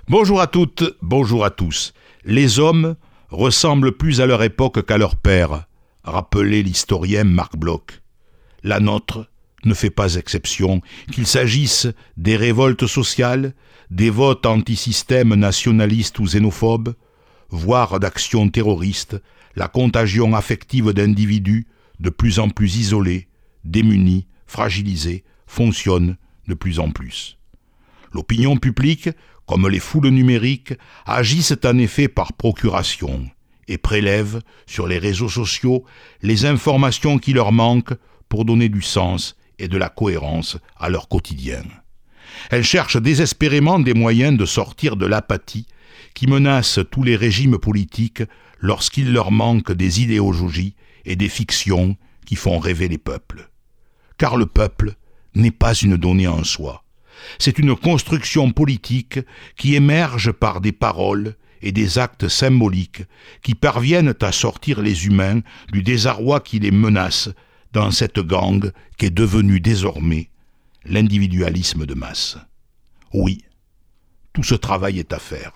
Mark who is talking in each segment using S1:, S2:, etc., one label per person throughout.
S1: Bonjour à toutes, bonjour à tous. Les hommes ressemblent plus à leur époque qu'à leur père, rappelait l'historien Marc Bloch. La nôtre ne fait pas exception, qu'il s'agisse des révoltes sociales, des votes anti-système nationalistes ou xénophobes, voire d'actions terroristes, la contagion affective d'individus de plus en plus isolés, démunis, fragilisés, fonctionne de plus en plus. L'opinion publique, comme les foules numériques, agissent en effet par procuration et prélèvent sur les réseaux sociaux les informations qui leur manquent pour donner du sens et de la cohérence à leur quotidien. Elles cherchent désespérément des moyens de sortir de l'apathie qui menace tous les régimes politiques lorsqu'il leur manque des idéologies et des fictions qui font rêver les peuples. Car le peuple n'est pas une donnée en soi. C'est une construction politique qui émerge par des paroles et des actes symboliques qui parviennent à sortir les humains du désarroi qui les menace dans cette gangue qu'est devenue désormais l'individualisme de masse. Oui, tout ce travail est à faire.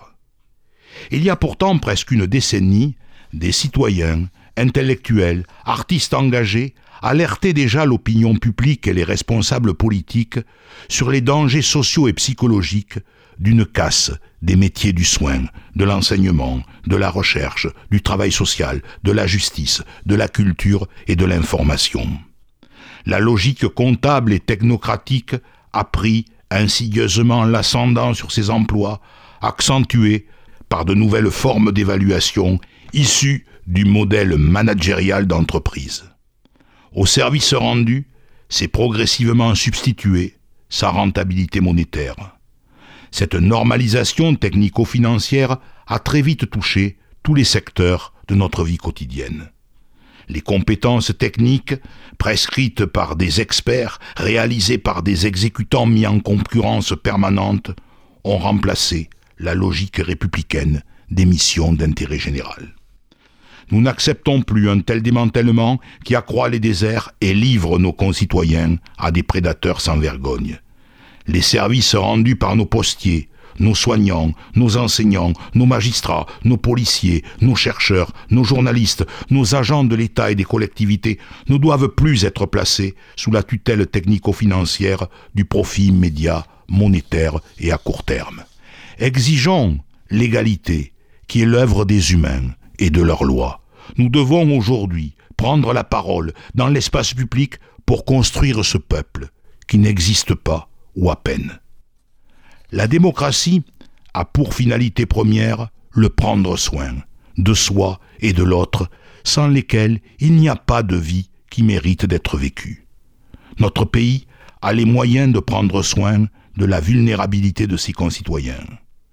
S1: Il y a pourtant presque une décennie, des citoyens, intellectuels, artistes engagés alertaient déjà l'opinion publique et les responsables politiques sur les dangers sociaux et psychologiques d'une casse des métiers du soin, de l'enseignement, de la recherche, du travail social, de la justice, de la culture et de l'information. La logique comptable et technocratique a pris insidieusement l'ascendant sur ces emplois, accentués par de nouvelles formes d'évaluation issues du modèle managérial d'entreprise. Au service rendu, s'est progressivement substitué sa rentabilité monétaire. Cette normalisation technico-financière a très vite touché tous les secteurs de notre vie quotidienne. Les compétences techniques, prescrites par des experts, réalisées par des exécutants mis en concurrence permanente, ont remplacé la logique républicaine des missions d'intérêt général. Nous n'acceptons plus un tel démantèlement qui accroît les déserts et livre nos concitoyens à des prédateurs sans vergogne. Les services rendus par nos postiers, nos soignants, nos enseignants, nos magistrats, nos policiers, nos chercheurs, nos journalistes, nos agents de l'État et des collectivités ne doivent plus être placés sous la tutelle technico-financière du profit immédiat, monétaire et à court terme. Exigeons l'égalité qui est l'œuvre des humains et de leurs lois. Nous devons aujourd'hui prendre la parole dans l'espace public pour construire ce peuple qui n'existe pas ou à peine. La démocratie a pour finalité première le prendre soin de soi et de l'autre, sans lesquels il n'y a pas de vie qui mérite d'être vécue. Notre pays a les moyens de prendre soin de la vulnérabilité de ses concitoyens.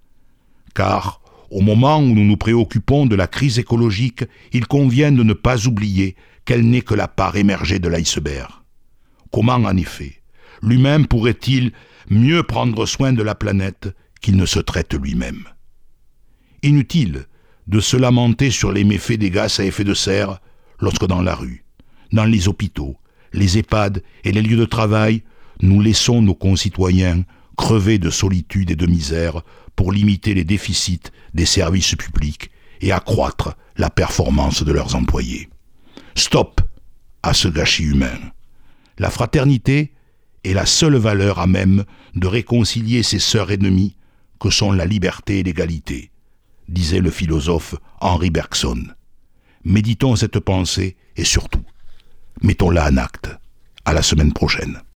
S1: Car, au moment où nous nous préoccupons de la crise écologique, il convient de ne pas oublier qu'elle n'est que la part émergée de l'iceberg. Comment, en effet, l'humain pourrait-il mieux prendre soin de la planète qu'il ne se traite lui-même ? Inutile de se lamenter sur les méfaits des gaz à effet de serre lorsque dans la rue, dans les hôpitaux, les EHPAD et les lieux de travail, nous laissons nos concitoyens crever de solitude et de misère pour limiter les déficits des services publics et accroître la performance de leurs employés. Stop à ce gâchis humain. La fraternité est la seule valeur à même de réconcilier ces sœurs ennemies que sont la liberté et l'égalité, disait le philosophe Henri Bergson. Méditons cette pensée et surtout, mettons-la en acte. À la semaine prochaine.